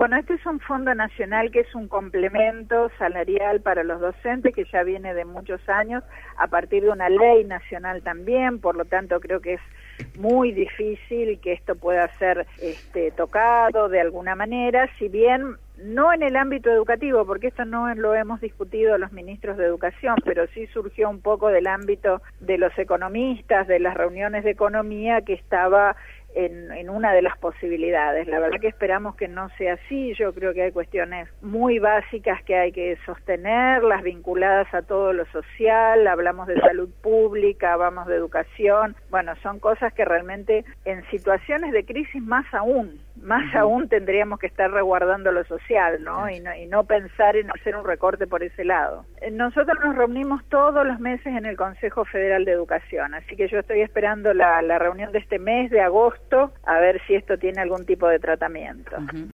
Bueno, este es un fondo nacional que es un complemento salarial para los docentes que ya viene de muchos años a partir de una ley nacional también, por lo tanto creo que es muy difícil que esto pueda ser tocado de alguna manera, si bien no en el ámbito educativo, porque esto no lo hemos discutido los ministros de educación, pero sí surgió un poco del ámbito de los economistas, de las reuniones de economía, que estaba en una de las posibilidades. La verdad que esperamos que no sea así. Yo creo que hay cuestiones muy básicas que hay que sostenerlas, vinculadas a todo lo social. Hablamos de salud pública, hablamos de educación. Bueno, son cosas que realmente en situaciones de crisis más aún tendríamos que estar resguardando lo social, ¿no? Y no pensar en hacer un recorte por ese lado. Nosotros nos reunimos todos los meses en el Consejo Federal de Educación, así que yo estoy esperando la reunión de este mes de agosto a ver si esto tiene algún tipo de tratamiento.